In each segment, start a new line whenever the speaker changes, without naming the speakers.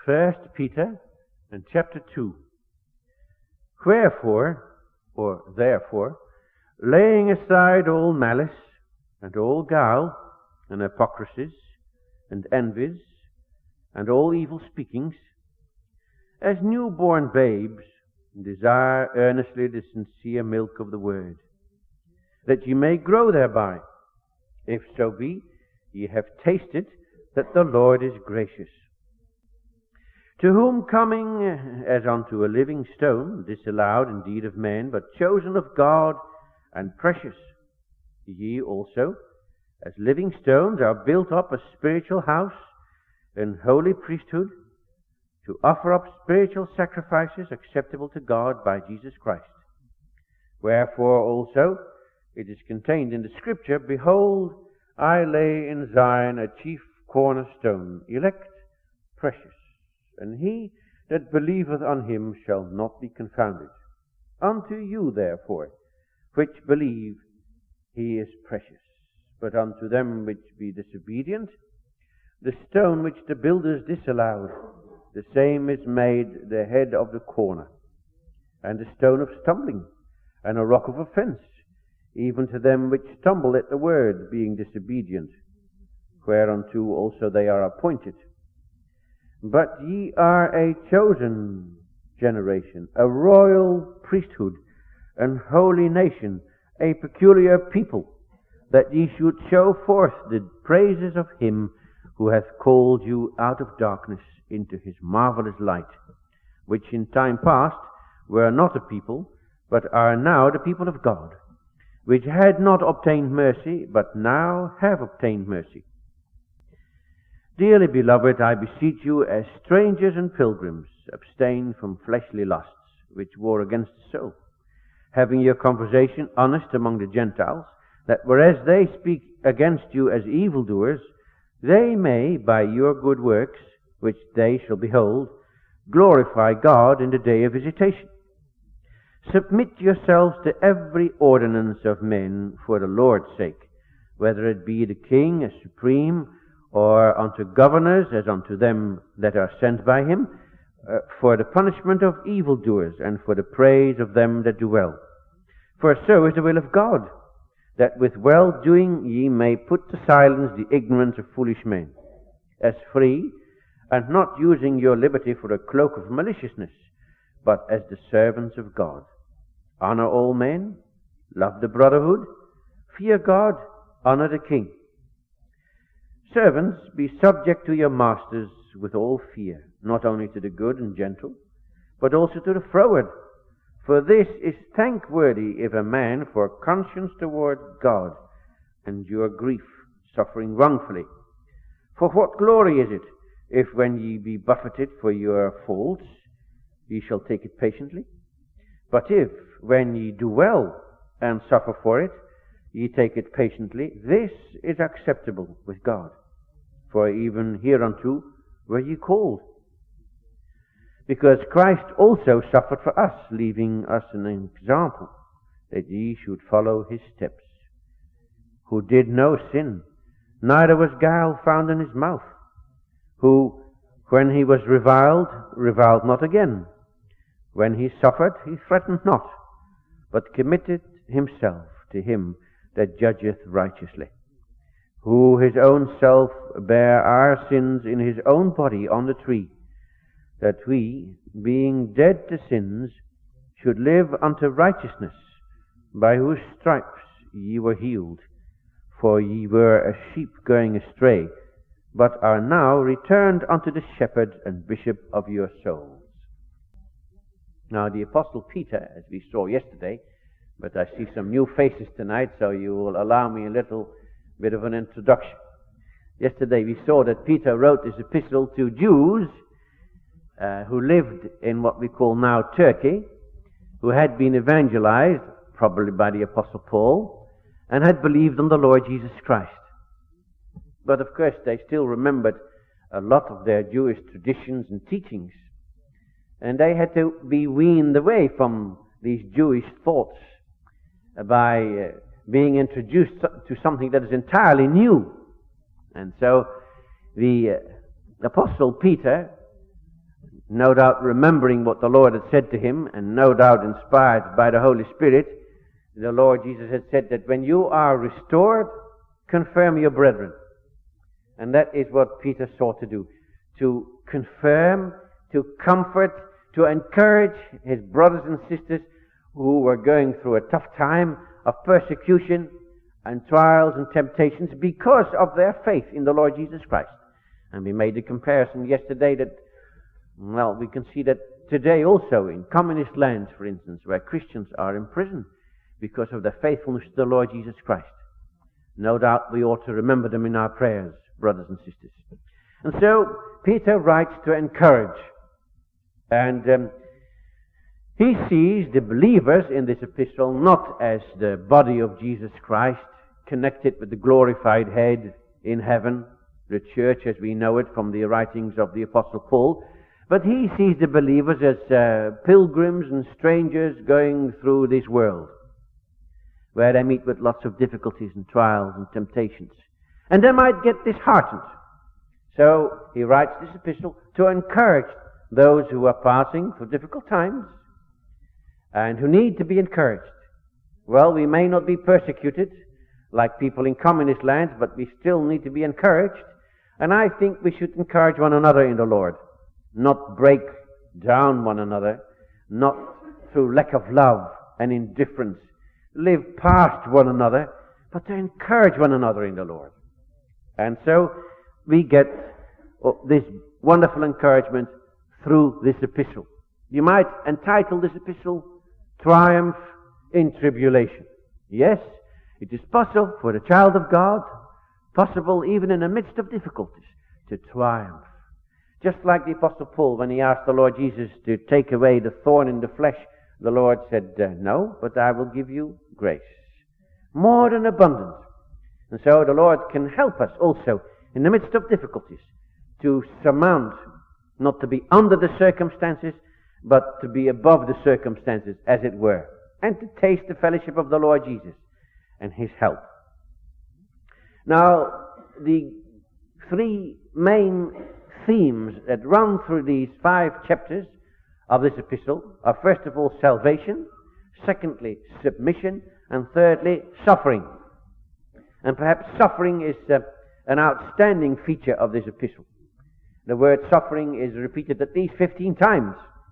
1 Peter and chapter 2. Wherefore, or therefore, laying aside all malice, and all guile, and hypocrisies, and envies, and all evil speakings, as newborn babes, desire earnestly the sincere milk of the word, that ye may grow thereby, if so be ye have tasted that the Lord is gracious. To whom coming as unto a living stone, disallowed indeed of men, but chosen of God and precious, ye also, as living stones, are built up a spiritual house and holy priesthood, to offer up spiritual sacrifices acceptable to God by Jesus Christ. Wherefore also it is contained in the Scripture, Behold, I lay in Zion a chief cornerstone, elect, precious, and he that believeth on him shall not be confounded. Unto you therefore, which believe, he is precious. But unto them which be disobedient, the stone which the builders disallowed, the same is made the head of the corner, and a stone of stumbling, and a rock of offense, even to them which stumble at the word, being disobedient, whereunto also they are appointed. But ye are a chosen generation, a royal priesthood, an holy nation, a peculiar people, that ye should show forth the praises of him who hath called you out of darkness into his marvelous light, which in time past were not a people, but are now the people of God, which had not obtained mercy, but now have obtained mercy. Dearly beloved, I beseech you, as strangers and pilgrims, abstain from fleshly lusts, which war against the soul, having your conversation honest among the Gentiles, that whereas they speak against you as evildoers, they may, by your good works, which they shall behold, glorify God in the day of visitation. Submit yourselves to every ordinance of men for the Lord's sake, whether it be the king as supreme, or unto governors as unto them that are sent by him, for the punishment of evildoers, and for the praise of them that do well. For so is the will of God, that with well-doing ye may put to silence the ignorance of foolish men, as free, and not using your liberty for a cloak of maliciousness, but as the servants of God. Honor all men, love the brotherhood, fear God, honor the king. Servants, be subject to your masters with all fear, not only to the good and gentle, but also to the froward. For this is thankworthy if a man for conscience toward God endure grief, suffering wrongfully. For what glory is it, if when ye be buffeted for your faults, ye shall take it patiently? But if, when ye do well and suffer for it, ye take it patiently, this is acceptable with God. For even hereunto were ye called. Because Christ also suffered for us, leaving us an example, that ye should follow his steps, who did no sin, neither was guile found in his mouth, who, when he was reviled not again. When he suffered, he threatened not, but committed himself to him that judgeth righteously, who his own self bare our sins in his own body on the tree, that we, being dead to sins, should live unto righteousness, by whose stripes ye were healed. For ye were as sheep going astray, but are now returned unto the shepherd and bishop of your souls. Now the Apostle Peter, as we saw yesterday, but I see some new faces tonight, so you will allow me a little bit of an introduction. Yesterday we saw that Peter wrote this epistle to Jews who lived in what we call now Turkey, who had been evangelized, probably by the Apostle Paul, and had believed on the Lord Jesus Christ. But of course they still remembered a lot of their Jewish traditions and teachings, and they had to be weaned away from these Jewish thoughts by being introduced to something that is entirely new. And so the Apostle Peter no doubt remembering what the Lord had said to him, and no doubt inspired by the Holy Spirit, the Lord Jesus had said that when you are restored, confirm your brethren. And that is what Peter sought to do, to confirm, to comfort, to encourage his brothers and sisters who were going through a tough time of persecution and trials and temptations because of their faith in the Lord Jesus Christ. And we made a comparison yesterday that, well, we can see that today also in communist lands, for instance, where Christians are imprisoned because of their faithfulness to the Lord Jesus Christ. No doubt we ought to remember them in our prayers, brothers and sisters. And so Peter writes to encourage. And he sees the believers in this epistle not as the body of Jesus Christ, connected with the glorified head in heaven, the church as we know it from the writings of the Apostle Paul, but he sees the believers as pilgrims and strangers going through this world, where they meet with lots of difficulties and trials and temptations. And they might get disheartened. So he writes this epistle to encourage those who are passing through difficult times and who need to be encouraged. Well, we may not be persecuted like people in communist lands, but we still need to be encouraged. And I think we should encourage one another in the Lord, not break down one another, not through lack of love and indifference, live past one another, but to encourage one another in the Lord. And so we get this wonderful encouragement through this epistle. You might entitle this epistle, Triumph in Tribulation. Yes, it is possible for the child of God, possible even in the midst of difficulties, to triumph. Just like the Apostle Paul, when he asked the Lord Jesus to take away the thorn in the flesh, the Lord said, no, but I will give you grace. More than abundant. And so the Lord can help us also in the midst of difficulties to surmount, not to be under the circumstances, but to be above the circumstances, as it were, and to taste the fellowship of the Lord Jesus and his help. Now, the three main themes that run through these 5 chapters of this epistle are, first of all, salvation, secondly, submission, and thirdly, suffering. And perhaps suffering is an outstanding feature of this epistle. The word suffering is repeated at least 15 times.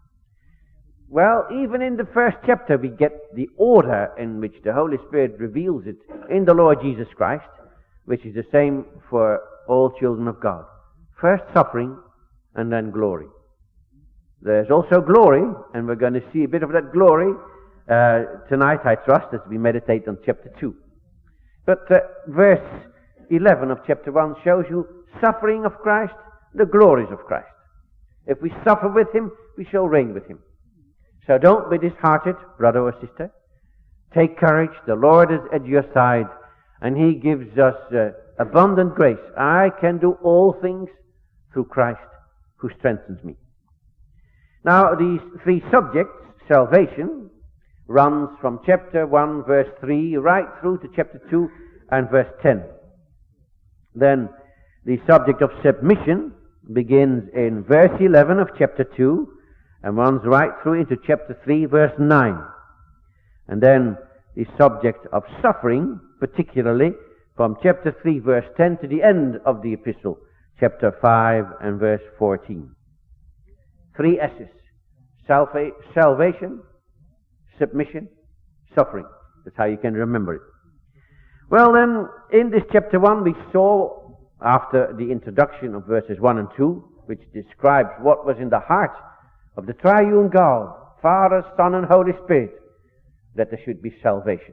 Well, even in the first chapter we get the order in which the Holy Spirit reveals it in the Lord Jesus Christ, which is the same for all children of God. First suffering, and then glory. There's also glory, and we're going to see a bit of that glory tonight, I trust, as we meditate on chapter 2. But verse 11 of chapter 1 shows you suffering of Christ, the glories of Christ. If we suffer with him, we shall reign with him. So don't be disheartened, brother or sister. Take courage. The Lord is at your side, and he gives us abundant grace. I can do all things through Christ who strengthens me. Now, these 3 subjects, salvation, runs from chapter 1, verse 3, right through to chapter 2 and verse 10. Then, the subject of submission begins in verse 11 of chapter 2 and runs right through into chapter 3, verse 9. And then, the subject of suffering, particularly from chapter 3, verse 10 to the end of the epistle, chapter 5 and verse 14. 3 S's. Salvation, submission, suffering. That's how you can remember it. Well then, in this chapter 1 we saw, after the introduction of verses 1 and 2, which describes what was in the heart of the triune God, Father, Son and Holy Spirit, that there should be salvation.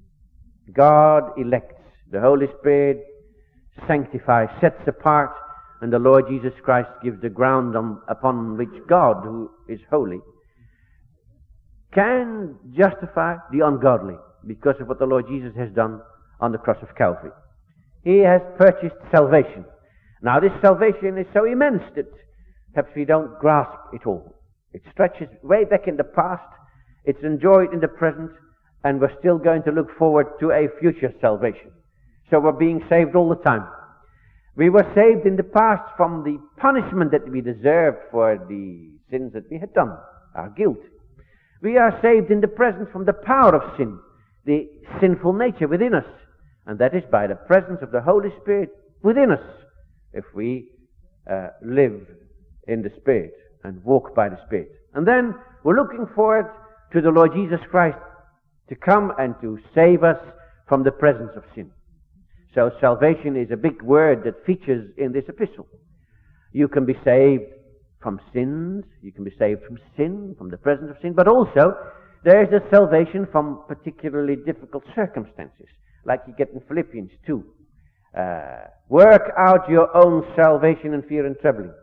God elects, the Holy Spirit sanctifies, sets apart, and the Lord Jesus Christ gives the ground upon which God, who is holy, can justify the ungodly because of what the Lord Jesus has done on the cross of Calvary. He has purchased salvation. Now this salvation is so immense that perhaps we don't grasp it all. It stretches way back in the past, it's enjoyed in the present, and we're still going to look forward to a future salvation. So we're being saved all the time. We were saved in the past from the punishment that we deserved for the sins that we had done, our guilt. We are saved in the presence from the power of sin, the sinful nature within us, and that is by the presence of the Holy Spirit within us, if we live in the Spirit and walk by the Spirit. And then we're looking forward to the Lord Jesus Christ to come and to save us from the presence of sin. So salvation is a big word that features in this epistle. You can be saved from sins, you can be saved from sin, from the presence of sin, but also there is a salvation from particularly difficult circumstances, like you get in Philippians 2. Work out your own salvation in fear and trembling.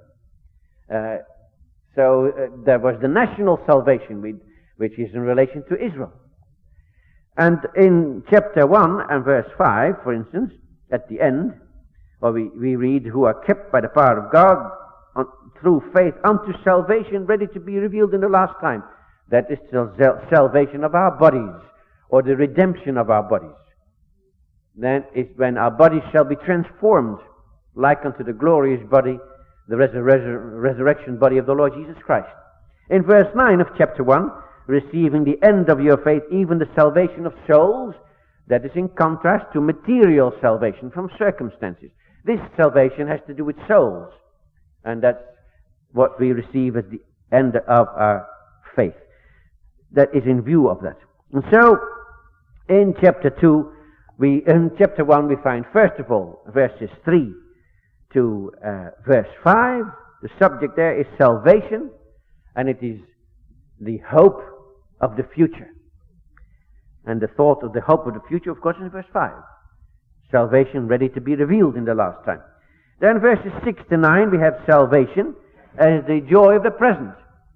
So there was the national salvation, which is in relation to Israel. And in chapter 1 and verse 5, for instance, at the end, we read, who are kept by the power of God through faith unto salvation, ready to be revealed in the last time. That is the salvation of our bodies, or the redemption of our bodies. Then is when our bodies shall be transformed, like unto the glorious body, the resurrection body of the Lord Jesus Christ. In verse 9 of chapter 1, receiving the end of your faith, even the salvation of souls, that is in contrast to material salvation from circumstances. This salvation has to do with souls, and that's what we receive at the end of our faith. That is in view of that. And so, in chapter 1 we find, first of all, verses 3 to verse 5. The subject there is salvation, and it is the hope of the future. And the thought of the hope of the future, of course, is in verse 5. Salvation ready to be revealed in the last time. Then verses 6 to 9 we have salvation as the joy of the present.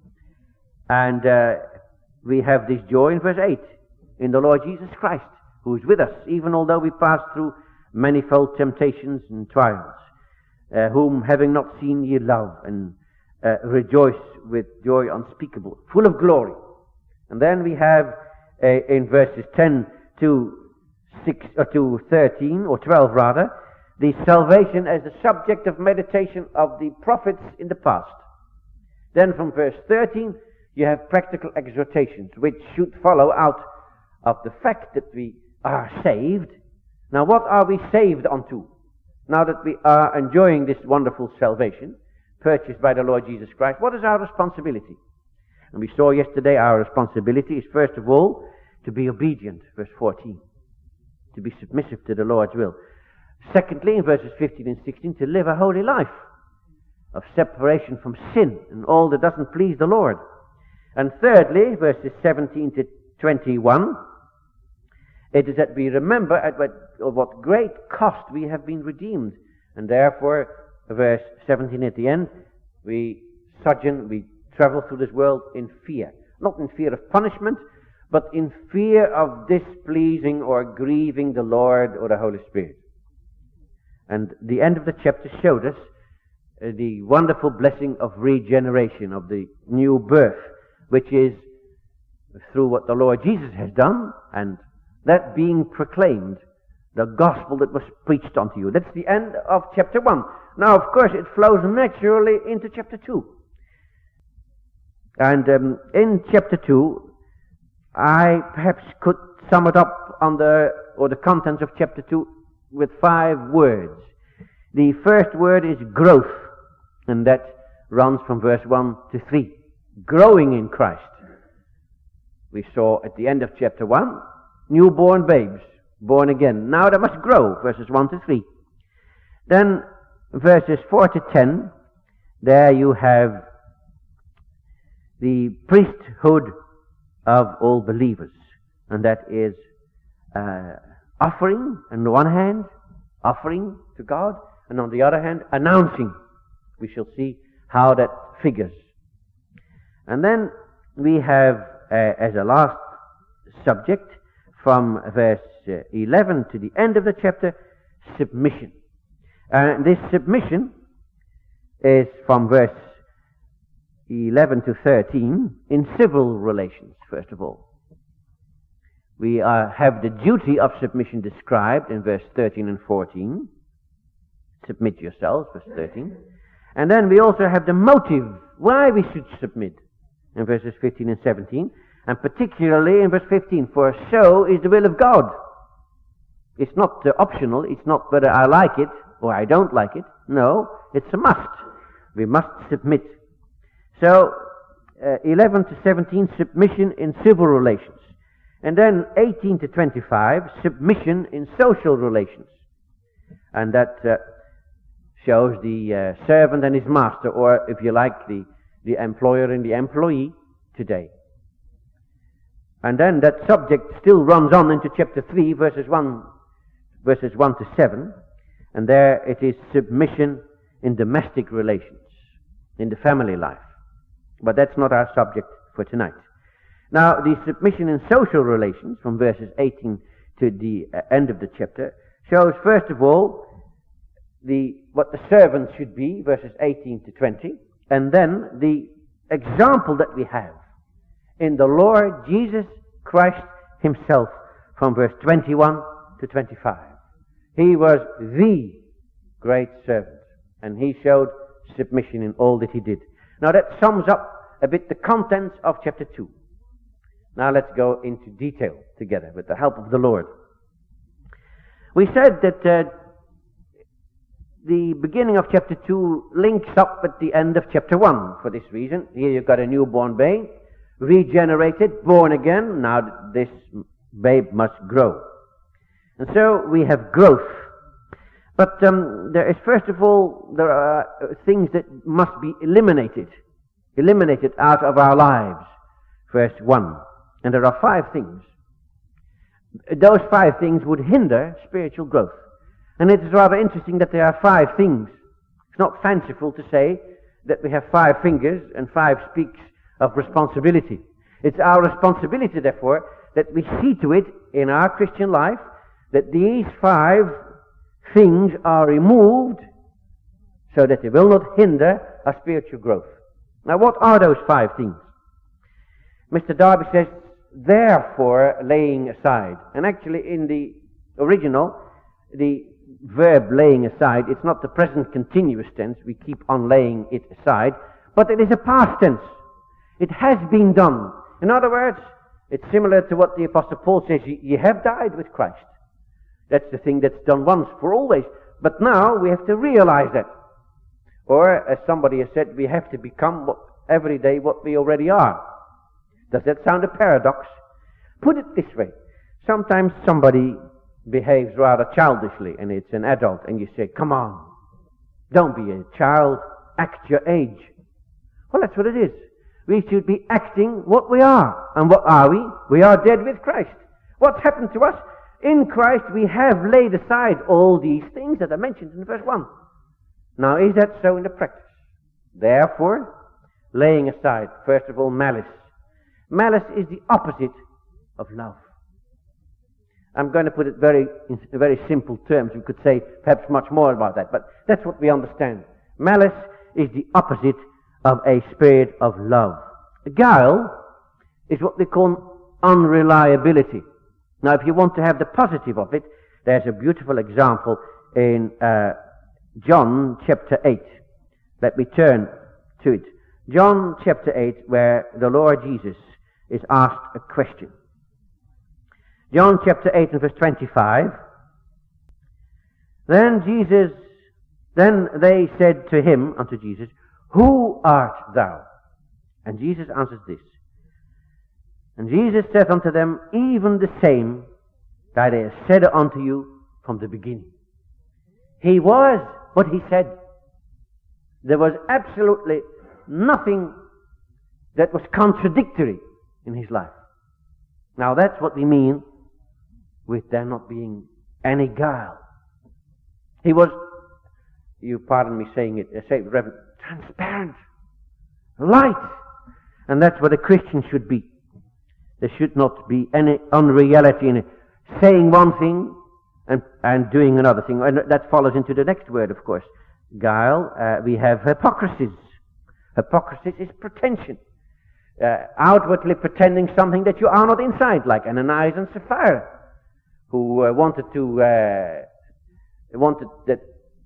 And we have this joy in verse 8, in the Lord Jesus Christ, who is with us, even although we pass through manifold temptations and trials, whom having not seen ye love, and rejoice with joy unspeakable, full of glory. And then we have in verses 10 to 6 or to 13 or 12 rather, the salvation as the subject of meditation of the prophets in the past. Then from verse 13 you have practical exhortations which should follow out of the fact that we are saved. Now what are we saved unto? Now that we are enjoying this wonderful salvation purchased by the Lord Jesus Christ, what is our responsibility? And we saw yesterday our responsibility is first of all to be obedient, verse 14, to be submissive to the Lord's will. Secondly, in verses 15 and 16, to live a holy life of separation from sin and all that doesn't please the Lord. And thirdly, verses 17 to 21, it is that we remember at what great cost we have been redeemed. And therefore, verse 17 at the end, we travel through this world in fear. Not in fear of punishment, but in fear of displeasing or grieving the Lord or the Holy Spirit. And the end of the chapter showed us the wonderful blessing of regeneration, of the new birth, which is through what the Lord Jesus has done, and that being proclaimed, the gospel that was preached unto you. That's the end of chapter 1. Now, of course, it flows naturally into chapter 2. And in chapter 2, I perhaps could sum it up or the contents of chapter 2 with 5 words. The first word is growth, and that runs from verse 1 to 3. Growing in Christ. We saw at the end of chapter 1, newborn babes, born again. Now they must grow, verses 1 to 3. Then verses 4 to 10, there you have the priesthood of all believers. And that is offering, on the one hand, offering to God, and on the other hand, announcing. We shall see how that figures. And then we have, as a last subject, from verse 11 to the end of the chapter, submission. And this submission is from verse 11 to 13 in civil relations, first of all. We have the duty of submission described in verse 13 and 14. Submit yourselves, verse 13. And then we also have the motive why we should submit in verses 15 and 17, and particularly in verse 15, for so is the will of God. It's not optional, it's not whether I like it or I don't like it. No, it's a must. We must submit. So, 11 to 17, submission in civil relations. And then 18 to 25, submission in social relations. And that shows the servant and his master, or if you like, the employer and the employee today. And then that subject still runs on into chapter 3, verses 1 to 7. And there it is submission in domestic relations, in the family life. But that's not our subject for tonight. Now, the submission in social relations, from verses 18 to the end of the chapter, shows first of all what the servant should be, verses 18 to 20, and then the example that we have in the Lord Jesus Christ himself, from verse 21 to 25. He was the great servant, and he showed submission in all that he did. Now that sums up a bit the contents of chapter 2. Now let's go into detail together with the help of the Lord. We said that the beginning of chapter 2 links up at the end of chapter 1 for this reason. Here you've got a newborn babe, regenerated, born again. Now this babe must grow. And so we have growth. But there is, first of all, there are things that must be eliminated out of our lives. Verse 1. And there are 5 things. Those 5 things would hinder spiritual growth. And it is rather interesting that there are 5 things. It's not fanciful to say that we have 5 fingers and 5 speaks of responsibility. It's our responsibility, therefore, that we see to it in our Christian life that these 5 things are removed so that they will not hinder our spiritual growth. Now, what are those 5 things? Mr. Darby says, therefore, laying aside. And actually, in the original, the verb laying aside, it's not the present continuous tense, we keep on laying it aside, but it is a past tense. It has been done. In other words, it's similar to what the Apostle Paul says, you have died with Christ. That's the thing that's done once for always. But now we have to realize that. Or, as somebody has said, we have to become every day what we already are. Does that sound a paradox? Put it this way. Sometimes somebody behaves rather childishly, and it's an adult, and you say, come on, don't be a child, act your age. Well, that's what it is. We should be acting what we are. And what are we? We are dead with Christ. What's happened to us? In Christ we have laid aside all these things that are mentioned in verse 1. Now, is that so in the practice? Therefore, laying aside, first of all, malice. Malice is the opposite of love. I'm going to put it in very simple terms. We could say perhaps much more about that, but that's what we understand. Malice is the opposite of a spirit of love. Guile is what we call unreliability. Now, if you want to have the positive of it, there's a beautiful example in John chapter 8. Let me turn to it. John chapter 8, where the Lord Jesus is asked a question. John chapter 8 and verse 25. Then they said to him, unto Jesus, who art thou? And Jesus answers this. And Jesus saith unto them, even the same that I have said unto you from the beginning. He was what he said. There was absolutely nothing that was contradictory in his life. Now that's what we mean with there not being any guile. He was, you pardon me saying it, Reverend, transparent, light. And that's what a Christian should be. There should not be any unreality in it. Saying one thing and doing another thing. And that follows into the next word, of course. Guile, we have hypocrisy. Hypocrisy is pretension. Outwardly pretending something that you are not inside, like Ananias and Sapphira, who wanted that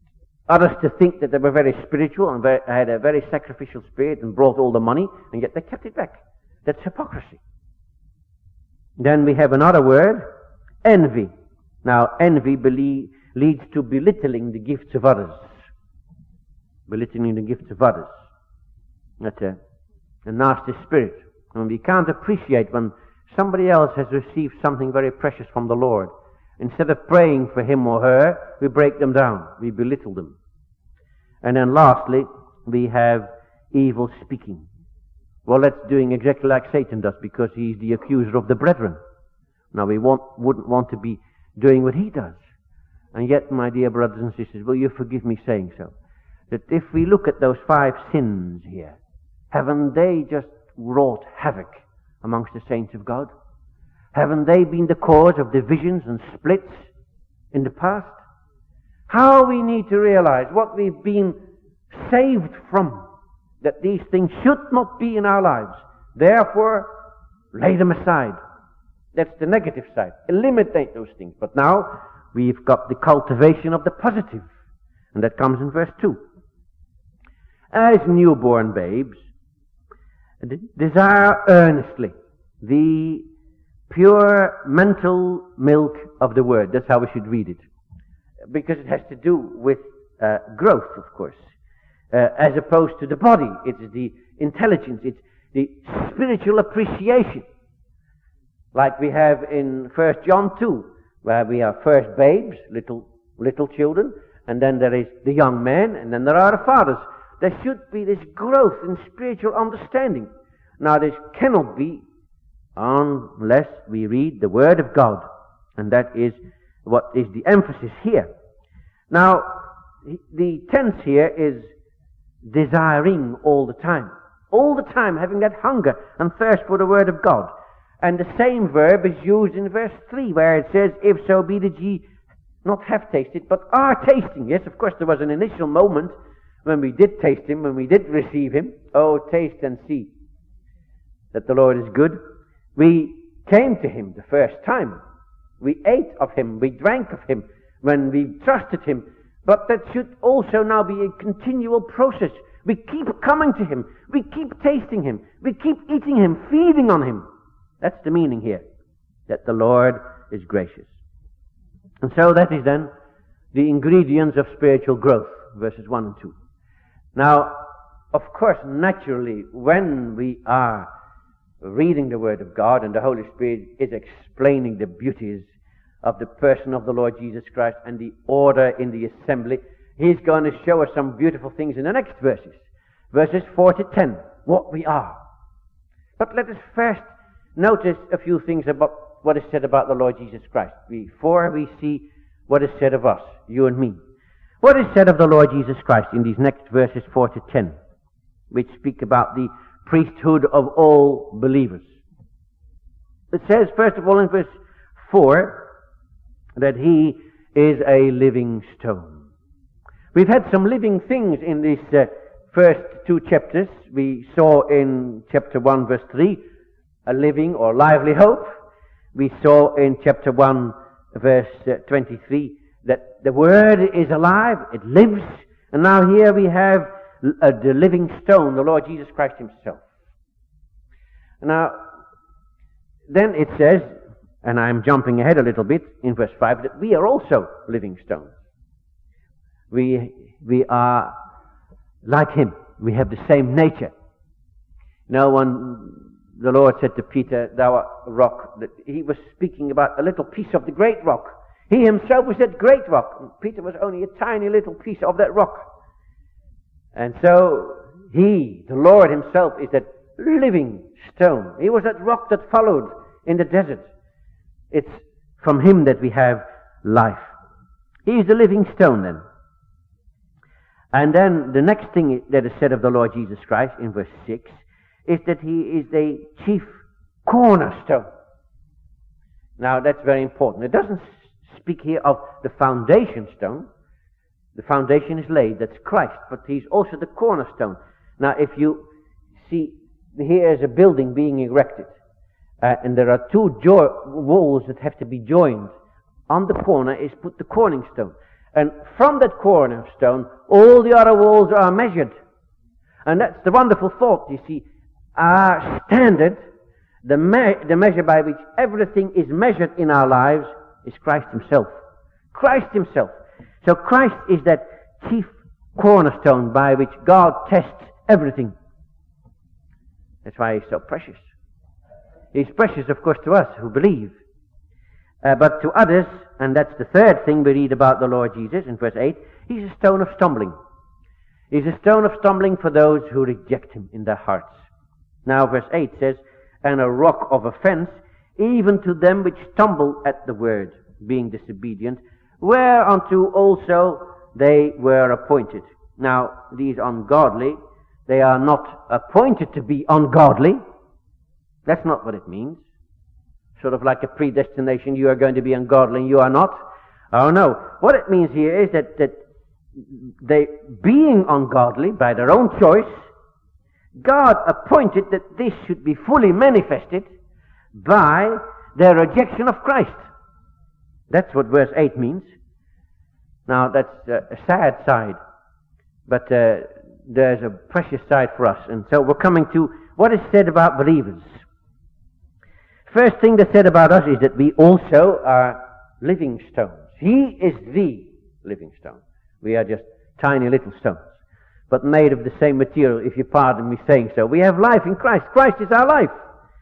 Others to think that they were very spiritual and had a very sacrificial spirit and brought all the money, and yet they kept it back. That's hypocrisy. Then we have another word, envy. Now, envy leads to belittling the gifts of others. Belittling the gifts of others. That's a nasty spirit. And we can't appreciate when somebody else has received something very precious from the Lord. Instead of praying for him or her, we break them down. We belittle them. And then lastly, we have evil speaking. Well, that's doing exactly like Satan does, because he's the accuser of the brethren. Now, we wouldn't want to be doing what he does. And yet, my dear brothers and sisters, will you forgive me saying so, that if we look at those 5 sins here, haven't they just wrought havoc amongst the saints of God? Haven't they been the cause of divisions and splits in the past? How we need to realize what we've been saved from, that these things should not be in our lives. Therefore, lay them aside. That's the negative side. Eliminate those things. But now, we've got the cultivation of the positive. And that comes in verse 2. As newborn babes, desire earnestly the pure mental milk of the Word. That's how we should read it. Because it has to do with growth, of course. As opposed to the body. It's the intelligence. It's the spiritual appreciation. Like we have in 1 John 2, where we are first babes, little children, and then there is the young men, and then there are the fathers. There should be this growth in spiritual understanding. Now, this cannot be unless we read the Word of God. And that is what is the emphasis here. Now, the tense here is desiring all the time. All the time having that hunger and thirst for the Word of God. And the same verb is used in verse 3, where it says, if so be that ye not have tasted, but are tasting. Yes, of course, there was an initial moment when we did taste Him, when we did receive Him. Oh, taste and see that the Lord is good. We came to Him the first time. We ate of Him. We drank of Him when we trusted Him. But that should also now be a continual process. We keep coming to Him. We keep tasting Him. We keep eating Him, feeding on Him. That's the meaning here, that the Lord is gracious. And so that is then the ingredients of spiritual growth, verses 1 and 2. Now, of course, naturally, when we are reading the Word of God and the Holy Spirit is explaining the beauties of the person of the Lord Jesus Christ and the order in the assembly, He's going to show us some beautiful things in the next verses. Verses 4 to 10, what we are. But let us first notice a few things about what is said about the Lord Jesus Christ before we see what is said of us, you and me. What is said of the Lord Jesus Christ in these next verses 4 to 10, which speak about the priesthood of all believers? It says, first of all, in verse 4, that He is a living stone. We've had some living things in these first 2 chapters. We saw in chapter 1, verse 3, a living or lively hope. We saw in chapter 1, verse 23, that the Word is alive, it lives. And now here we have the living stone, the Lord Jesus Christ Himself. Now, then it says, and I'm jumping ahead a little bit, in verse 5, that we are also living stones. We are like Him. We have the same nature. Now, when the Lord said to Peter, thou art a rock, that He was speaking about a little piece of the great rock. He Himself was that great rock, and Peter was only a tiny little piece of that rock. And so He, the Lord Himself, is that living stone. He was that rock that followed in the desert. It's from Him that we have life. He is the living stone then. And then the next thing that is said of the Lord Jesus Christ in verse 6 is that He is the chief cornerstone. Now that's very important. It doesn't speak here of the foundation stone. The foundation is laid, that's Christ, but He's also the cornerstone. Now if you see, here is a building being erected, and there are 2 walls that have to be joined. On the corner is put the cornerstone. And from that cornerstone, all the other walls are measured. And that's the wonderful thought, you see. Our standard, the measure by which everything is measured in our lives, is Christ himself. Christ himself. So Christ is that chief cornerstone by which God tests everything. That's why he's so precious. He's precious, of course, to us who believe. But to others, and that's the third thing we read about the Lord Jesus in verse 8, he's a stone of stumbling. He's a stone of stumbling for those who reject him in their hearts. Now verse 8 says, and a rock of offense, even to them which stumble at the word, being disobedient, whereunto also they were appointed. Now, these ungodly, they are not appointed to be ungodly. That's not what it means. Sort of like a predestination, you are going to be ungodly and you are not. Oh no. What it means here is that they, being ungodly by their own choice, God appointed that this should be fully manifested by their rejection of Christ. That's what verse 8 means. Now that's a sad side, but there's a precious side for us. And so we're coming to what is said about believers. First thing that's said about us is that we also are living stones. He is the living stone. We are just tiny little stones, but made of the same material, if you pardon me saying so. We have life in Christ. Christ is our life.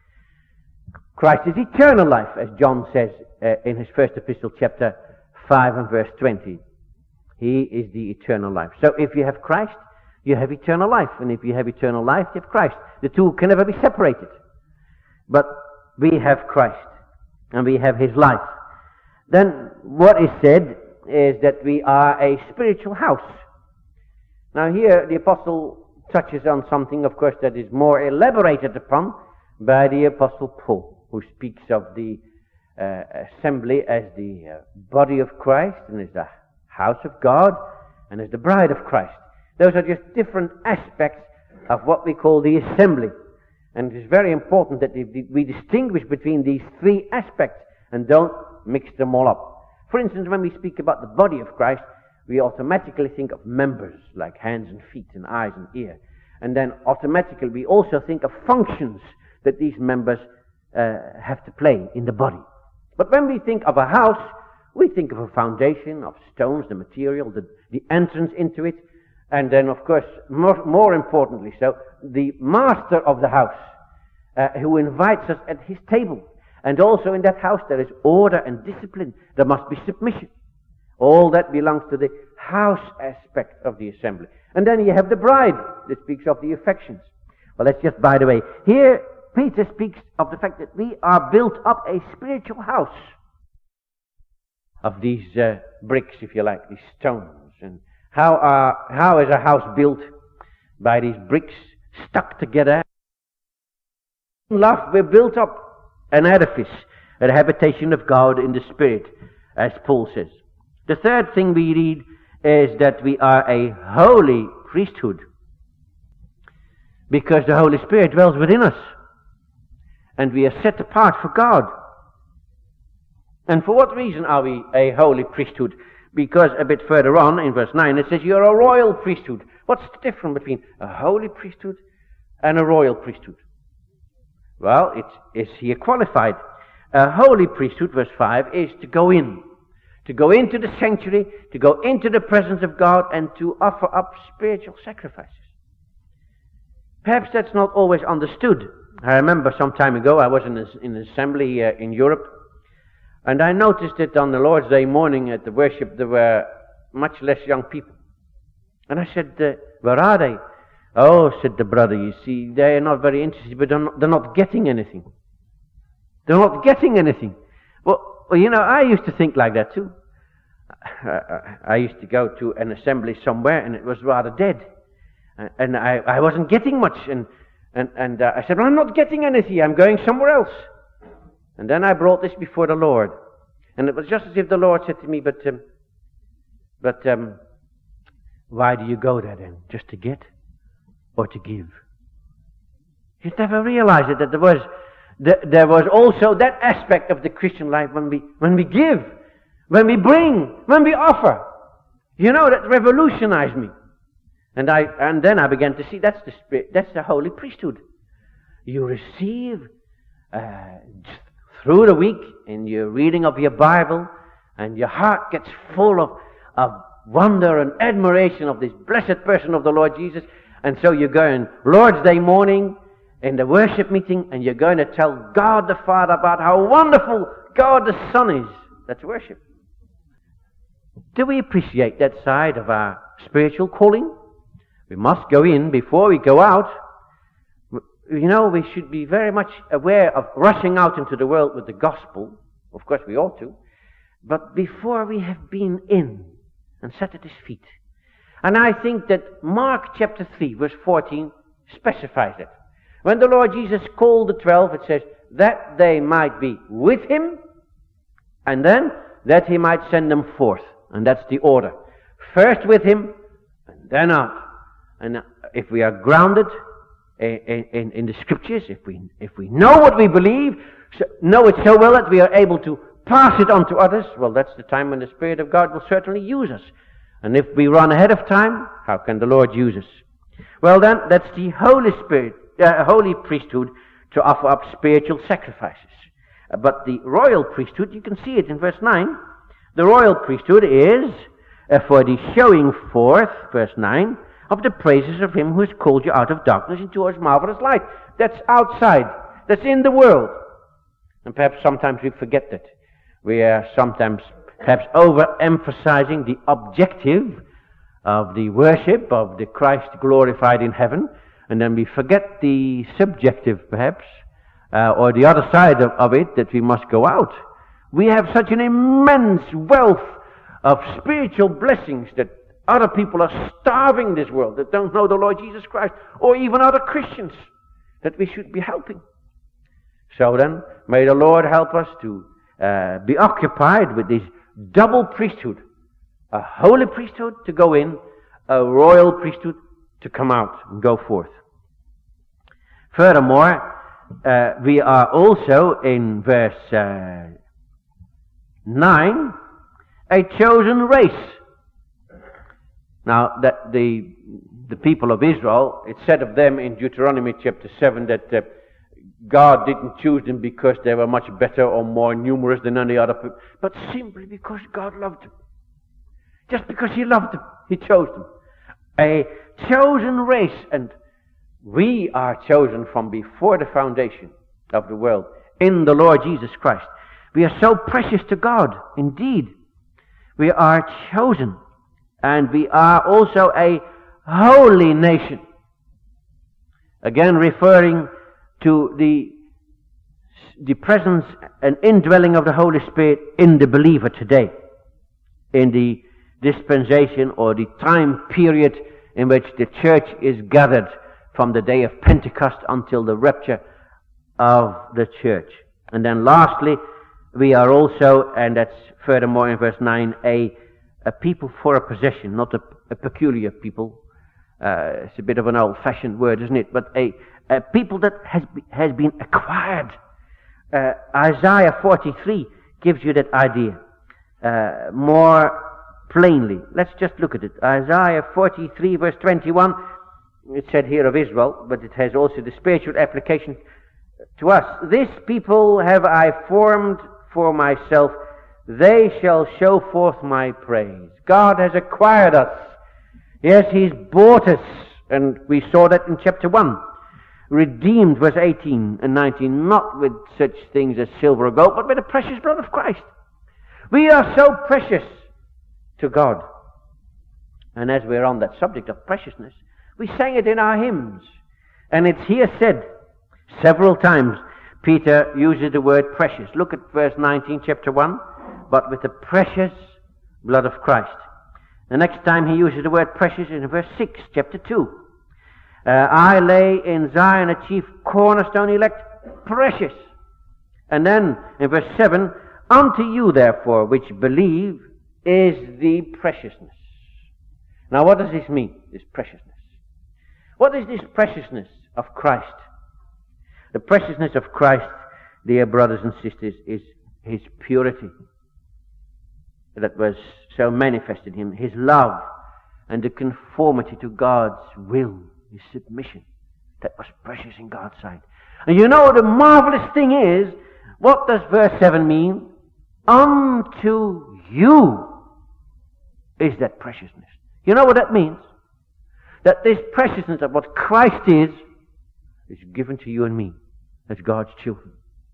Christ is eternal life, as John says in his first epistle, chapter 5 and verse 20. He is the eternal life. So if you have Christ, you have eternal life. And if you have eternal life, you have Christ. The two can never be separated. But we have Christ, and we have his life. Then what is said is that we are a spiritual house. Now here the apostle touches on something, of course, that is more elaborated upon by the apostle Paul, who speaks of the assembly as the body of Christ, and as the house of God, and as the bride of Christ. Those are just different aspects of what we call the assembly. And it is very important that we distinguish between these three aspects and don't mix them all up. For instance, when we speak about the body of Christ, we automatically think of members like hands and feet and eyes and ear. And then automatically we also think of functions that these members have to play in the body. But when we think of a house, we think of a foundation, of stones, the material, the entrance into it, and then, of course, more importantly so, the master of the house, who invites us at his table. And also in that house there is order and discipline. There must be submission. All that belongs to the house aspect of the assembly. And then you have the bride that speaks of the affections. Well, that's just by the way. Here, Peter speaks of the fact that we are built up a spiritual house of these bricks, if you like, these stones. And how is a house built? By these bricks stuck together. In love, we're built up an edifice, a habitation of God in the Spirit, as Paul says. The third thing we read is that we are a holy priesthood, because the Holy Spirit dwells within us, and we are set apart for God. And for what reason are we a holy priesthood? Because a bit further on, in verse 9, it says you're a royal priesthood. What's the difference between a holy priesthood and a royal priesthood? Well, it's here qualified. A holy priesthood, verse 5, is to go into the sanctuary, to go into the presence of God, and to offer up spiritual sacrifices. Perhaps that's not always understood. I remember some time ago, I was in an assembly in Europe, and I noticed that on the Lord's Day morning at the worship there were much less young people. And I said, where are they? Oh, said the brother, you see, they're not very interested, but they're not getting anything. They're not getting anything. Well, you know, I used to think like that too. I used to go to an assembly somewhere, and it was rather dead. And I wasn't getting much, and I said, well, I'm not getting anything, I'm going somewhere else. And then I brought this before the Lord. And it was just as if the Lord said to me, but why do you go there then? Just to get? Or to give? You never realized it, that there was also that aspect of the Christian life when we give, when we bring, when we offer. You know, that revolutionized me. And then I began to see that's the Spirit, that's the holy priesthood. You receive through the week in your reading of your Bible, and your heart gets full of wonder and admiration of this blessed person of the Lord Jesus. And so you're going Lord's Day morning in the worship meeting, and you're going to tell God the Father about how wonderful God the Son is. That's worship. Do we appreciate that side of our spiritual calling? We must go in before we go out. You know, we should be very much aware of rushing out into the world with the gospel. Of course we ought to. But before we have been in and sat at His feet. And I think that Mark chapter 3 verse 14 specifies it. When the Lord Jesus called the 12, it says, that they might be with Him, and then that He might send them forth. And that's the order. First with Him, and then out. And if we are grounded in the Scriptures, if we know what we believe, know it so well that we are able to pass it on to others, well, that's the time when the Spirit of God will certainly use us. And if we run ahead of time, how can the Lord use us? Well then, that's the Holy Spirit, holy priesthood to offer up spiritual sacrifices. But the royal priesthood, you can see it in verse 9. The royal priesthood is for the showing forth, verse 9, of the praises of Him who has called you out of darkness into His marvelous light. That's outside. That's in the world. And perhaps sometimes we forget that. We are sometimes perhaps overemphasizing the objective of the worship of the Christ glorified in heaven, and then we forget the subjective perhaps, or the other side of it, that we must go out. We have such an immense wealth of spiritual blessings that other people are starving this world, that don't know the Lord Jesus Christ, or even other Christians that we should be helping. So then, may the Lord help us to be occupied with this double priesthood. A holy priesthood to go in, a royal priesthood to come out and go forth. Furthermore, we are also in verse 9, a chosen race. Now, that the people of Israel, it said of them in Deuteronomy chapter 7 that God didn't choose them because they were much better or more numerous than any other people, but simply because God loved them. Just because He loved them, He chose them. A chosen race, and we are chosen from before the foundation of the world in the Lord Jesus Christ. We are so precious to God, indeed. We are chosen, and we are also a holy nation. Again, referring to the presence and indwelling of the Holy Spirit in the believer today, in the dispensation or the time period in which the church is gathered from the day of Pentecost until the rapture of the church. And then lastly, we are also, and that's furthermore in verse 9, a people for a possession, not a peculiar people. It's a bit of an old-fashioned word, isn't it? But a people that has been acquired. Isaiah 43 gives you that idea more plainly. Let's just look at it. Isaiah 43 verse 21, it said here of Israel, but it has also the spiritual application to us. This people have I formed for myself, they shall show forth my praise. God has acquired us. Yes, He's bought us, and we saw that in chapter 1. Redeemed, verse 18 and 19, not with such things as silver or gold, but with the precious blood of Christ. We are so precious to God. And as we're on that subject of preciousness, we sang it in our hymns. And it's here said several times. Peter uses the word precious. Look at verse 19, chapter 1. But with the precious blood of Christ. The next time he uses the word precious is in verse 6, chapter 2. I lay in Zion a chief cornerstone elect, precious. And then in verse 7, unto you therefore which believe is the preciousness. Now what does this mean, this preciousness? What is this preciousness of Christ? The preciousness of Christ, dear brothers and sisters, is His purity. that was so manifest in him, his love and the conformity to God's will, his submission, that was precious in God's sight. And you know, the marvelous thing is, what does verse 7 mean? Unto you is that preciousness. You know what that means? That this preciousness of what Christ is given to you and me as God's children.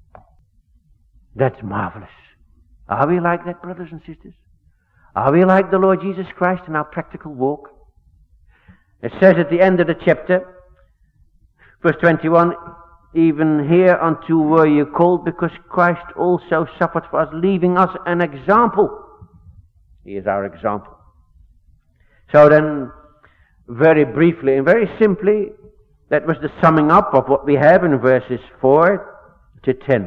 That's marvelous. Are we like that, brothers and sisters? Are we like the Lord Jesus Christ in our practical walk? It says at the end of the chapter, verse 21, even hereunto were you called, because Christ also suffered for us, leaving us an example. He is our example. So then, very briefly and very simply, that was the summing up of what we have in verses 4 to 10.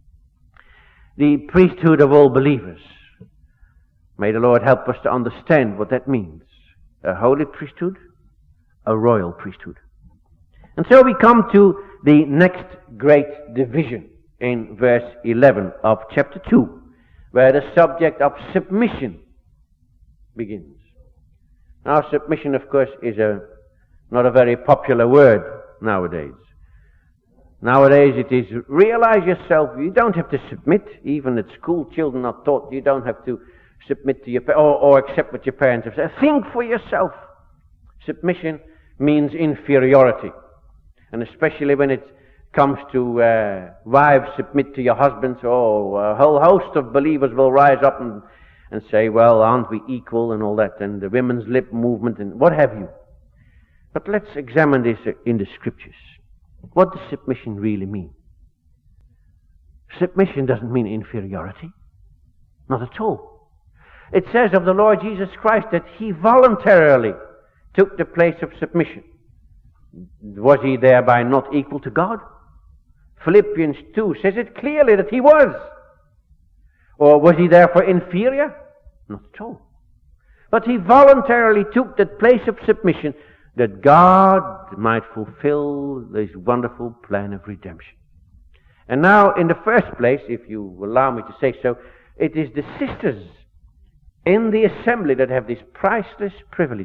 The priesthood of all believers. May the Lord help us to understand what that means. A holy priesthood, a royal priesthood. And so we come to the next great division in verse 11 of chapter 2, where the subject of submission begins. Now, submission, of course, is not a very popular word nowadays. Nowadays it is, realize yourself, you don't have to submit. Even at school, children are taught you don't have to submit to your or accept what your parents have said. Think for yourself. Submission means inferiority. And especially when it comes to wives submit to your husbands, a whole host of believers will rise up and say, well, aren't we equal and all that, and the women's lip movement and what have you. But let's examine this in the scriptures. What does submission really mean? Submission doesn't mean inferiority. Not at all. It says of the Lord Jesus Christ that he voluntarily took the place of submission. Was he thereby not equal to God? Philippians 2 says it clearly that he was. Or was he therefore inferior? Not at all. But he voluntarily took that place of submission that God might fulfill this wonderful plan of redemption. And now, in the first place, if you allow me to say so, it is the sisters in the assembly that have this priceless privilege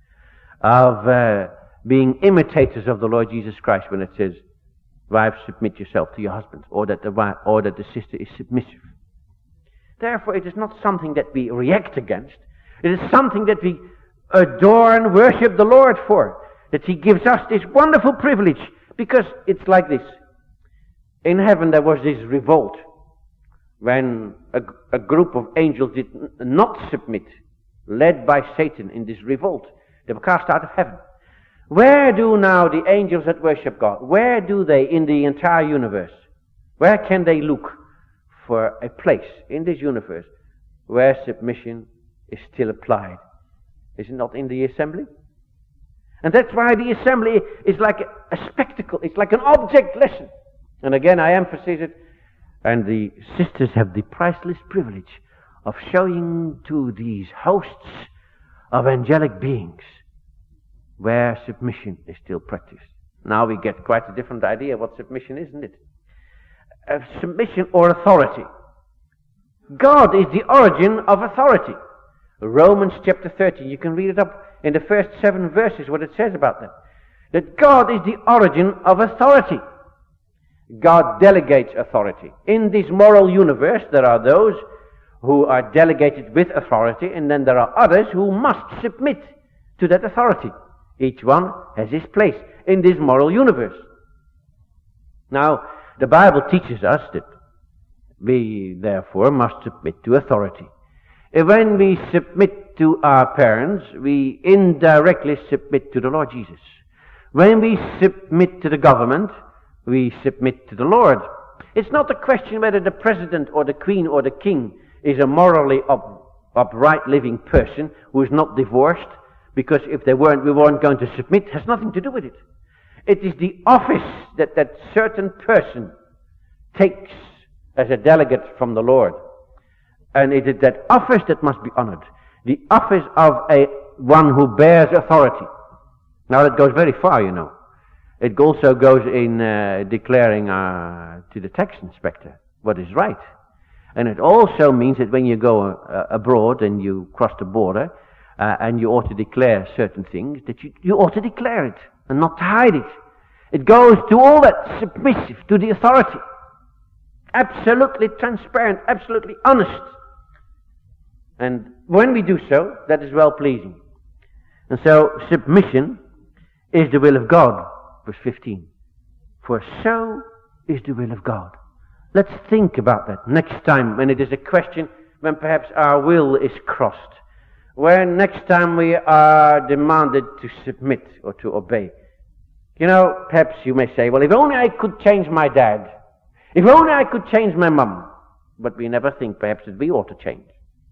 of being imitators of the Lord Jesus Christ when it says, wives, submit yourself to your husbands, or that the sister is submissive. Therefore, it is not something that we react against. It is something that we adore and worship the Lord for. That he gives us this wonderful privilege. Because it's like this. In heaven there was this revolt. When a group of angels did not submit. Led by Satan in this revolt. They were cast out of heaven. Where do now the angels that worship God, where do they in the entire universe? Where can they look for a place in this universe where submission is still applied? Is it not in the assembly? And that's why the assembly is like a spectacle. It's like an object lesson. And again, I emphasize it. And the sisters have the priceless privilege of showing to these hosts of angelic beings where submission is still practiced. Now we get quite a different idea of what submission is, isn't it? Submission or authority. God is the origin of authority. Romans chapter 13, you can read it up in the first 7 verses what it says about that. That God is the origin of authority. God delegates authority. In this moral universe there are those who are delegated with authority, and then there are others who must submit to that authority. Each one has his place in this moral universe. Now, the Bible teaches us that we therefore must submit to authority. When we submit to our parents, we indirectly submit to the Lord Jesus. When we submit to the government, we submit to the Lord. It's not a question whether the president or the queen or the king is a morally upright living person who is not divorced, because if they weren't, we weren't going to submit. It has nothing to do with it. It is the office that that certain person takes as a delegate from the Lord. And it is that office that must be honored. The office of one who bears authority. Now that goes very far, you know. It also goes in declaring to the tax inspector what is right. And it also means that when you go abroad and you cross the border and you ought to declare certain things, that you ought to declare it and not to hide it. It goes to all that submissive to the authority. Absolutely transparent, absolutely honest. And when we do so, that is well-pleasing. And so submission is the will of God, verse 15. For so is the will of God. Let's think about that next time when it is a question, when perhaps our will is crossed. When next time we are demanded to submit or to obey. You know, perhaps you may say, well, if only I could change my dad. If only I could change my mum. But we never think perhaps that we ought to change.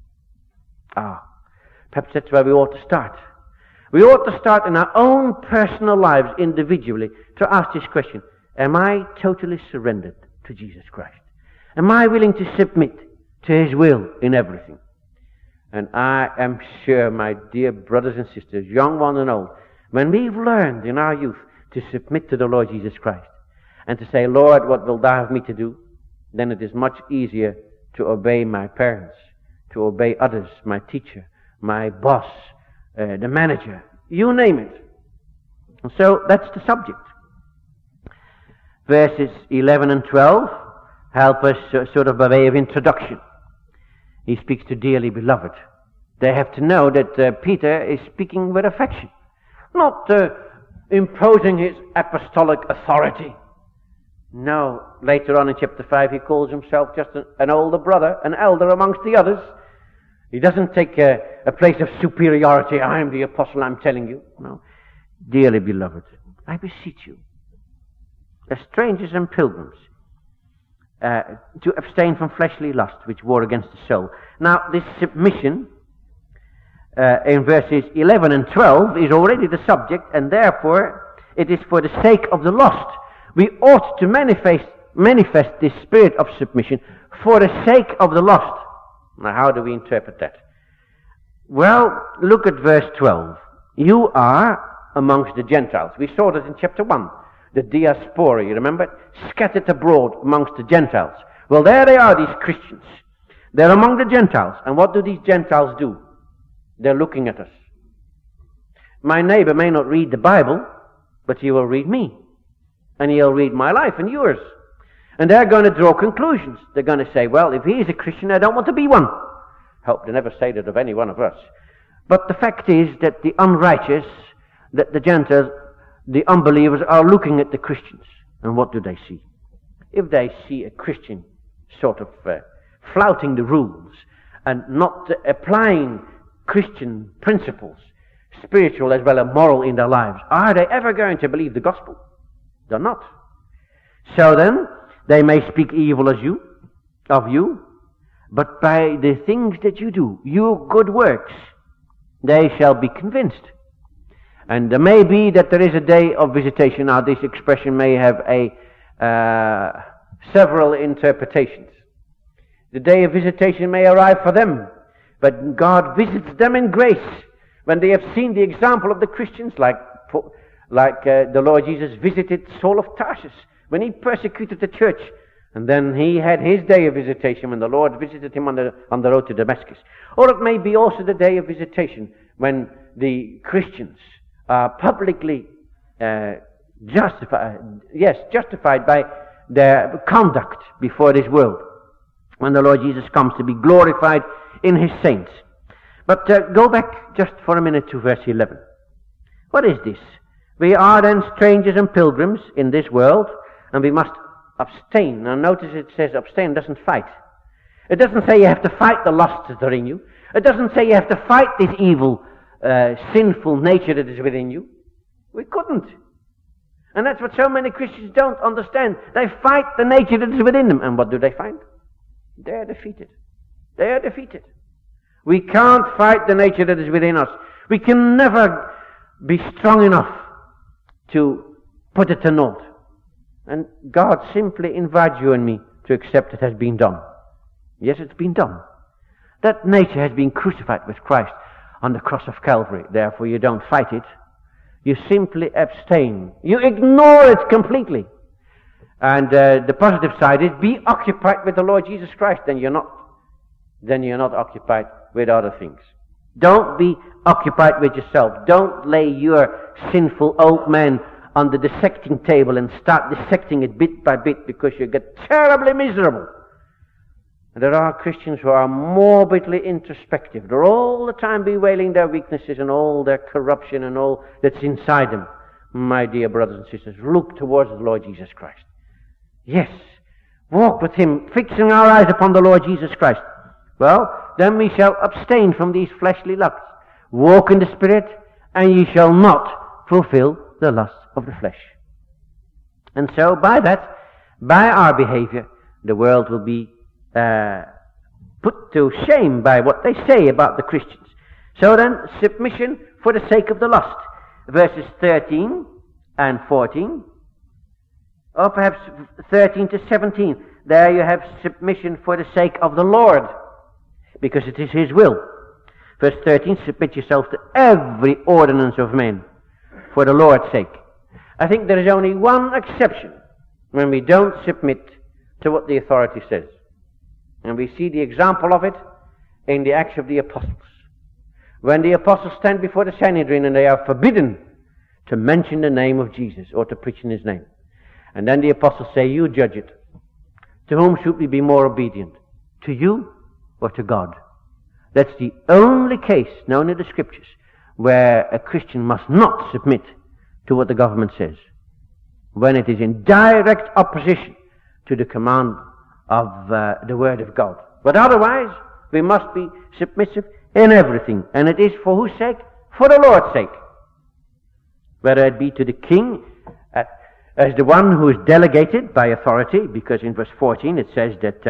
Perhaps that's where we ought to start. We ought to start in our own personal lives individually to ask this question. Am I totally surrendered to Jesus Christ? Am I willing to submit to His will in everything? And I am sure, my dear brothers and sisters, young one and old, when we've learned in our youth to submit to the Lord Jesus Christ and to say, Lord, what wilt thou have me to do? Then it is much easier to obey my parents, to obey others, my teacher, my boss, the manager, you name it. And so that's the subject. Verses 11 and 12 help us sort of by way of introduction. He speaks to dearly beloved. They have to know that Peter is speaking with affection, not imposing his apostolic authority. No, later on in chapter 5 he calls himself just an older brother, an elder amongst the others. He doesn't take a place of superiority. I am the apostle, I'm telling you. No. Dearly beloved, I beseech you, as strangers and pilgrims, to abstain from fleshly lust, which war against the soul. Now, this submission in verses 11 and 12 is already the subject, and therefore it is for the sake of the lost. We ought to manifest this spirit of submission for the sake of the lost. Now, how do we interpret that? Well, look at verse 12. You are amongst the Gentiles. We saw that in chapter 1. The diaspora, you remember? Scattered abroad amongst the Gentiles. Well, there they are, these Christians. They're among the Gentiles. And what do these Gentiles do? They're looking at us. My neighbor may not read the Bible, but he will read me. And he'll read my life and yours. And they're going to draw conclusions. They're going to say, well, if he is a Christian, I don't want to be one. Hope they never say that of any one of us. But the fact is that the unrighteous, that the Gentiles, the unbelievers are looking at the Christians. And what do they see? If they see a Christian sort of flouting the rules and not applying Christian principles, spiritual as well as moral in their lives, are they ever going to believe the gospel? They're not. So then, they may speak evil of you, but by the things that you do, your good works, they shall be convinced. And there may be that there is a day of visitation. Now, this expression may have several interpretations. The day of visitation may arrive for them, but God visits them in grace when they have seen the example of the Christians, like the Lord Jesus visited Saul of Tarsus when he persecuted the church. And then he had his day of visitation when the Lord visited him on the road to Damascus. Or it may be also the day of visitation when the Christians are publicly justified by their conduct before this world, when the Lord Jesus comes to be glorified in His saints. But go back just for a minute to verse 11. What is this? We are then strangers and pilgrims in this world, and we must abstain. Now notice it says abstain, doesn't fight. It doesn't say you have to fight the lusts that are in you. It doesn't say you have to fight this evil, sinful nature that is within you. We couldn't. And that's what so many Christians don't understand. They fight the nature that is within them. And what do they find? They are defeated. They are defeated. We can't fight the nature that is within us. We can never be strong enough to put it to naught. And God simply invites you and me to accept it has been done. Yes, it's been done. That nature has been crucified with Christ on the cross of Calvary. Therefore you don't fight it. You simply abstain. You ignore it completely. And the positive side is be occupied with the Lord Jesus Christ. Then you're not occupied with other things. Don't be occupied with yourself. Don't lay your sinful old man on the dissecting table and start dissecting it bit by bit, because you get terribly miserable. And there are Christians who are morbidly introspective. They're all the time bewailing their weaknesses and all their corruption and all that's inside them. My dear brothers and sisters, look towards the Lord Jesus Christ. Yes, walk with Him, fixing our eyes upon the Lord Jesus Christ. Well, then we shall abstain from these fleshly lusts. Walk in the Spirit, and ye shall not fulfill the lusts of the flesh. And so by that, by our behavior, the world will be put to shame by what they say about the Christians. So then, submission for the sake of the lust. Verses 13 and 14, or perhaps 13 to 17. There you have submission for the sake of the Lord, because it is His will. Verse 13, submit yourselves to every ordinance of men for the Lord's sake. I think there is only one exception when we don't submit to what the authority says. And we see the example of it in the Acts of the Apostles. When the apostles stand before the Sanhedrin and they are forbidden to mention the name of Jesus or to preach in His name. And then the apostles say, you judge it. To whom should we be more obedient? To you or to God? That's the only case known in the Scriptures where a Christian must not submit to what the government says, when it is in direct opposition to the command of the Word of God. But otherwise, we must be submissive in everything. And it is for whose sake? For the Lord's sake. Whether it be to the king as the one who is delegated by authority, because in verse 14 it says that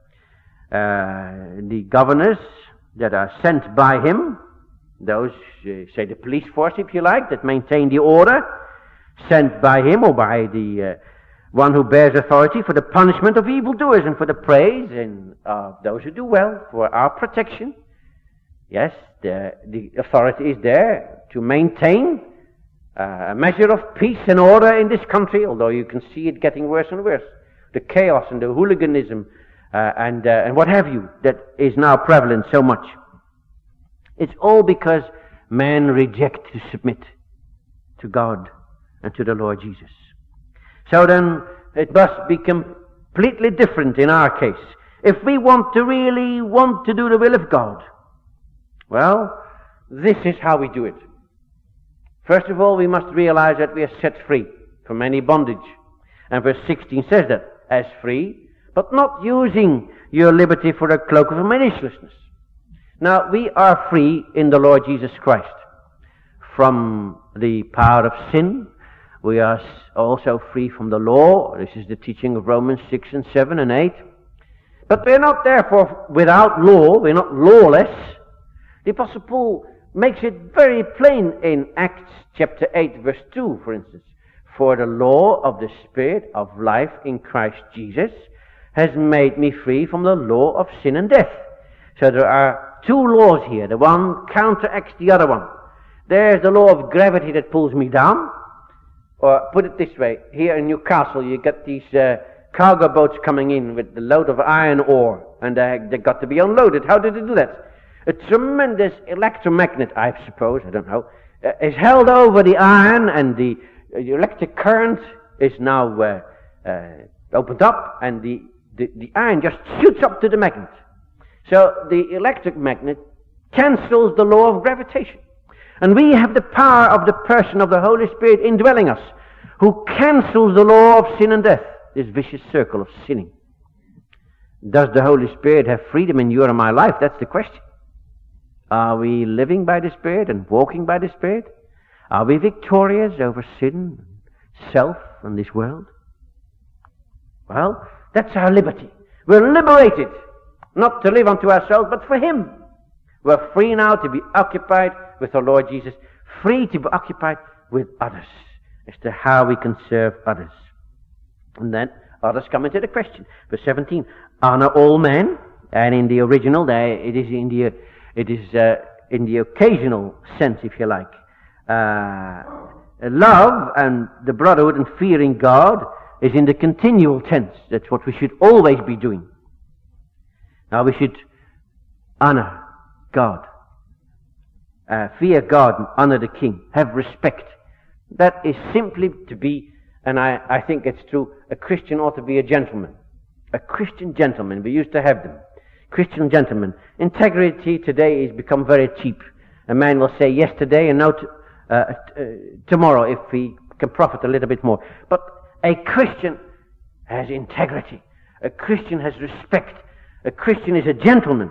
the governors that are sent by him, those, say the police force if you like, that maintain the order, sent by him or by the one who bears authority for the punishment of evildoers and for the praise and of those who do well, for our protection. Yes, the authority is there to maintain a measure of peace and order in this country, although you can see it getting worse and worse. The chaos and the hooliganism and what have you that is now prevalent so much. It's all because men reject to submit to God and to the Lord Jesus. So then, it must be completely different in our case. If we really want to do the will of God, well, this is how we do it. First of all, we must realize that we are set free from any bondage. And verse 16 says that, as free, but not using your liberty for a cloak of maliciousness. Now, we are free in the Lord Jesus Christ from the power of sin. We are also free from the law. This is the teaching of Romans 6 and 7 and 8. But we're not therefore without law. We're not lawless. The Apostle Paul makes it very plain in Acts chapter 8 verse 2, for instance. For the law of the Spirit of life in Christ Jesus has made me free from the law of sin and death. So there are two laws here. The one counteracts the other one. There's the law of gravity that pulls me down. Or put it this way, here in Newcastle you get these cargo boats coming in with the load of iron ore, and they got to be unloaded. How did they do that? A tremendous electromagnet, I suppose, I don't know, is held over the iron, and the electric current is now opened up, and the iron just shoots up to the magnet. So the electric magnet cancels the law of gravitation. And we have the power of the person of the Holy Spirit indwelling us, who cancels the law of sin and death, this vicious circle of sinning. Does the Holy Spirit have freedom in your and my life? That's the question. Are we living by the Spirit and walking by the Spirit? Are we victorious over sin, self, and this world? Well, that's our liberty. We're liberated, not to live unto ourselves, but for Him. We're free now to be occupied with the Lord Jesus, free to be occupied with others, as to how we can serve others. And then others come into the question. Verse 17, honor all men, and in the original there it is in the occasional sense, if you like. Love and the brotherhood and fearing God is in the continual tense. That's what we should always be doing. Now we should honor God, fear God, and honor the king, have respect. That is simply to be, and I think it's true, a Christian ought to be a gentleman. A Christian gentleman. We used to have them. Christian gentlemen. Integrity today has become very cheap. A man will say yes today and no tomorrow if he can profit a little bit more. But a Christian has integrity. A Christian has respect. A Christian is a gentleman.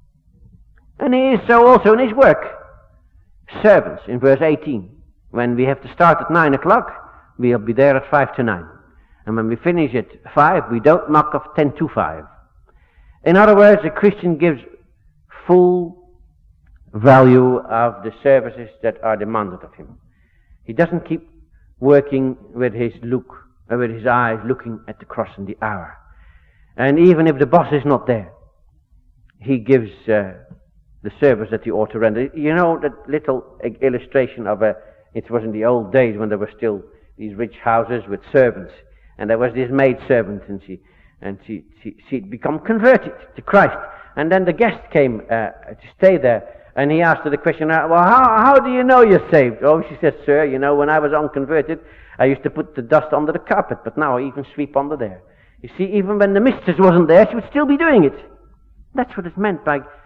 And he is so also in his work. Servants, in verse 18. When we have to start at 9 o'clock, we'll be there at 5 to 9. And when we finish at 5, we don't knock off 10 to 5. In other words, a Christian gives full value of the services that are demanded of him. He doesn't keep working with his with his eyes looking at the cross and the hour. And even if the boss is not there, he gives the service that he ought to render. You know that little illustration of it was in the old days when there were still these rich houses with servants. And there was this maid servant, and she'd become converted to Christ. And then the guest came to stay there, and he asked her the question, well, how do you know you're saved? Oh, she said, sir, you know, when I was unconverted, I used to put the dust under the carpet, but now I even sweep under there. You see, even when the mistress wasn't there, she would still be doing it. That's what it's meant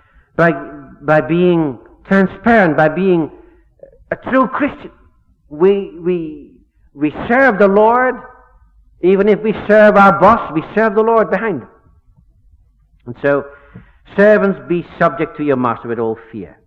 by being transparent, by being a true Christian. We serve the Lord. Even if we serve our boss, we serve the Lord behind him. And so, servants, be subject to your master with all fear.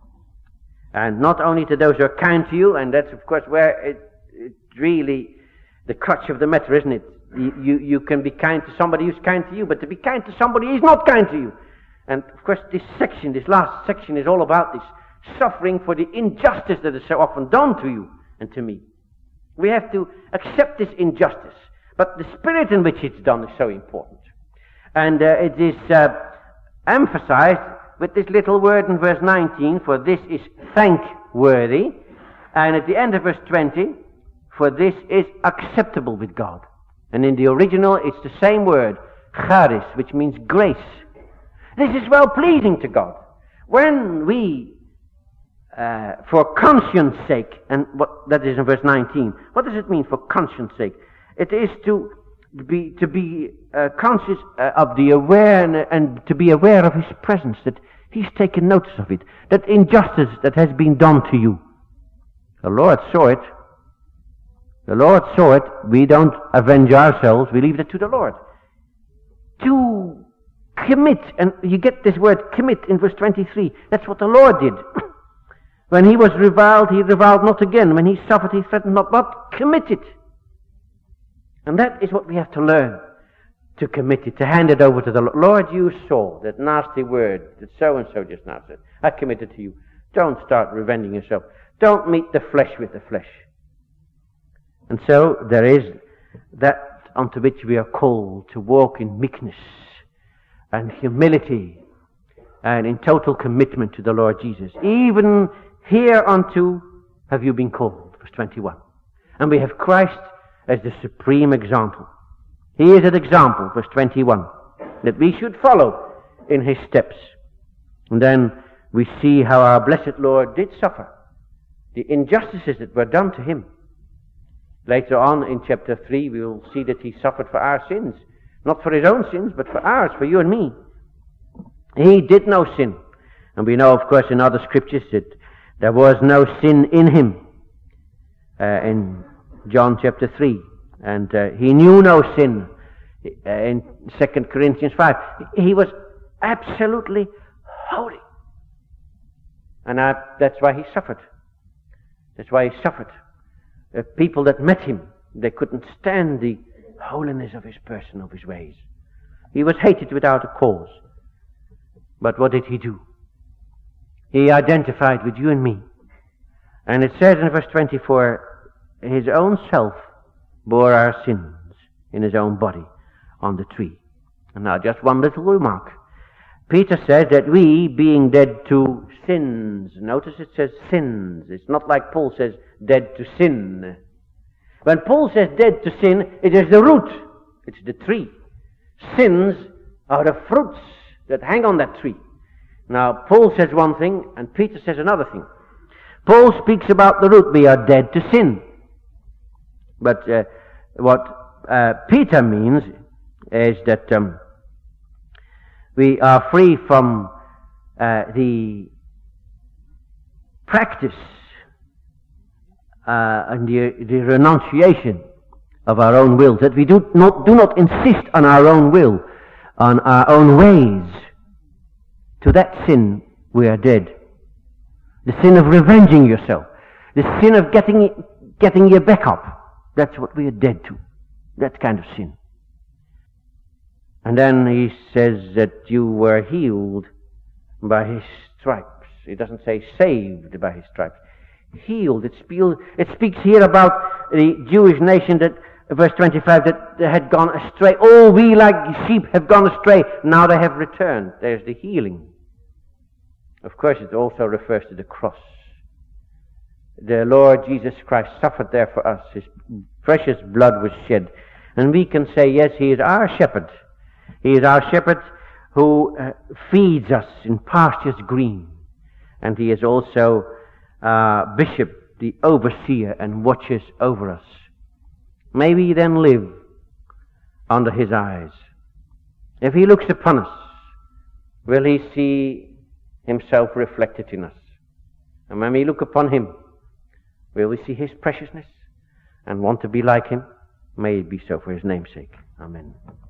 And not only to those who are kind to you, and that's of course where it's really the crutch of the matter, isn't it? You can be kind to somebody who's kind to you, but to be kind to somebody who's not kind to you. And of course this last section is all about this suffering for the injustice that is so often done to you and to me. We have to accept this injustice. But the spirit in which it's done is so important. And it is emphasized with this little word in verse 19, for this is thankworthy. And at the end of verse 20, for this is acceptable with God. And in the original, it's the same word, charis, which means grace. This is well pleasing to God. When we, for conscience sake, and what that is in verse 19, what does it mean for conscience sake? It is to be conscious of the awareness and to be aware of his presence, that he's taken notice of it, that injustice that has been done to you. The Lord saw it. The Lord saw it. We don't avenge ourselves. We leave it to the Lord. To commit, and you get this word commit in verse 23. That's what the Lord did. When he was reviled, he reviled not again. When he suffered, he threatened not, but committed. And that is what we have to learn, to commit it, to hand it over to the Lord. Lord, you saw that nasty word that so-and-so just now said. I committed to you. Don't start revenging yourself. Don't meet the flesh with the flesh. And so there is that unto which we are called to walk in meekness and humility and in total commitment to the Lord Jesus. Even hereunto have you been called, verse 21. And we have Christ as the supreme example. He is an example, verse 21, that we should follow in his steps. And then we see how our blessed Lord did suffer the injustices that were done to him. Later on in chapter 3 we will see that he suffered for our sins. Not for his own sins, but for ours, for you and me. He did no sin. And we know, of course, in other scriptures that there was no sin in him. In John chapter 3. And he knew no sin in 2 Corinthians 5. He was absolutely holy. And that's why he suffered. That's why he suffered. People that met him, they couldn't stand the holiness of his person, of his ways. He was hated without a cause. But what did he do? He identified with you and me. And it says in verse 24, his own self bore our sins in his own body on the tree. And now just one little remark. Peter says that we, being dead to sins, notice it says sins. It's not like Paul says dead to sin. When Paul says dead to sin, it is the root. It's the tree. Sins are the fruits that hang on that tree. Now, Paul says one thing, and Peter says another thing. Paul speaks about the root. We are dead to sin. But what Peter means is that we are free from the practice and the renunciation of our own will, that we do not insist on our own will, on our own ways. To that sin we are dead. The sin of revenging yourself, the sin of getting your back up, that's what we are dead to. That kind of sin. And then he says that you were healed by his stripes. He doesn't say saved by his stripes. Healed. It speaks here about the Jewish nation that, verse 25, that they had gone astray. Oh, we like sheep have gone astray. Now they have returned. There's the healing. Of course, it also refers to the cross. The Lord Jesus Christ suffered there for us. His precious blood was shed. And we can say, yes, he is our shepherd. He is our shepherd who feeds us in pastures green. And he is also bishop, the overseer, and watches over us. May we then live under his eyes. If he looks upon us, will he see himself reflected in us? And when we look upon him, will we see his preciousness and want to be like him? May it be so for his name's sake. Amen.